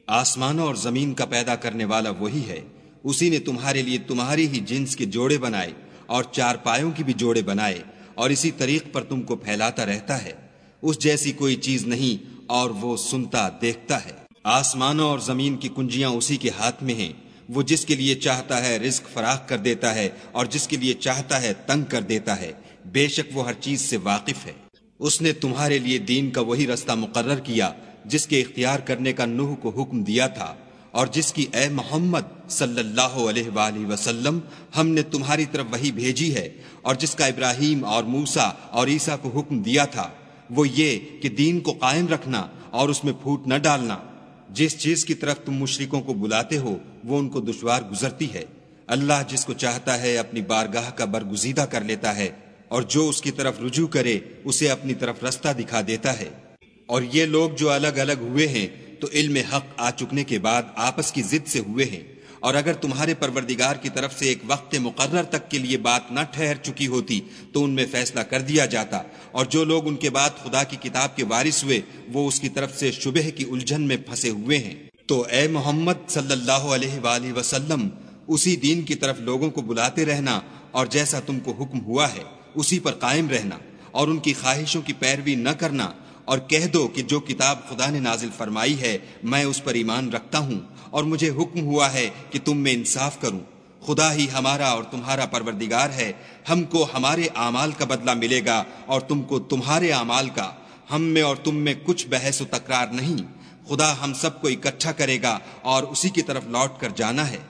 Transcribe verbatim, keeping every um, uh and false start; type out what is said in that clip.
آسمانوں اور زمین کا پیدا کرنے والا وہی ہے، اسی نے تمہارے لیے تمہاری ہی جنس کے جوڑے بنائے اور چار پایوں کی بھی جوڑے بنائے، اور اسی طریق پر تم کو پھیلاتا رہتا ہے۔ اس جیسی کوئی چیز نہیں، اور وہ سنتا دیکھتا ہے۔ آسمانوں اور زمین کی کنجیاں اسی کے ہاتھ میں ہیں، وہ جس کے لیے چاہتا ہے رزق فراخ کر دیتا ہے، اور جس کے لیے چاہتا ہے تنگ کر دیتا ہے۔ بے شک وہ ہر چیز سے واقف ہے۔ اس نے تمہارے لیے دین کا وہی رستہ مقرر کیا جس کے اختیار کرنے کا نوح کو حکم دیا تھا، اور جس کی اے محمد صلی اللہ علیہ وآلہ وسلم ہم نے تمہاری طرف وہی بھیجی ہے، اور جس کا ابراہیم اور موسیٰ اور عیسیٰ کو حکم دیا تھا، وہ یہ کہ دین کو قائم رکھنا اور اس میں پھوٹ نہ ڈالنا۔ جس چیز کی طرف تم مشرکوں کو بلاتے ہو وہ ان کو دشوار گزرتی ہے۔ اللہ جس کو چاہتا ہے اپنی بارگاہ کا برگزیدہ کر لیتا ہے، اور جو اس کی طرف رجوع کرے اسے اپنی طرف رستہ دکھا دیتا ہے۔ اور یہ لوگ جو الگ الگ ہوئے ہیں تو علم حق آ چکنے کے بعد آپس کی ضد سے ہوئے ہیں، اور اگر تمہارے پروردگار کی طرف سے ایک وقت مقرر تک کے لیے بات نہ ٹھہر چکی ہوتی تو ان میں فیصلہ کر دیا جاتا، اور جو لوگ ان کے بعد خدا کی کتاب کے وارث ہوئے وہ اس کی طرف سے شبہ کی الجھن میں پھنسے ہوئے ہیں۔ تو اے محمد صلی اللہ علیہ وآلہ وسلم اسی دین کی طرف لوگوں کو بلاتے رہنا، اور جیسا تم کو حکم ہوا ہے اسی پر قائم رہنا، اور ان کی خواہشوں کی پیروی نہ کرنا، اور کہہ دو کہ جو کتاب خدا نے نازل فرمائی ہے میں اس پر ایمان رکھتا ہوں، اور مجھے حکم ہوا ہے کہ تم میں انصاف کروں۔ خدا ہی ہمارا اور تمہارا پروردگار ہے، ہم کو ہمارے اعمال کا بدلہ ملے گا اور تم کو تمہارے اعمال کا۔ ہم میں اور تم میں کچھ بحث و تکرار نہیں، خدا ہم سب کو اکٹھا کرے گا اور اسی کی طرف لوٹ کر جانا ہے۔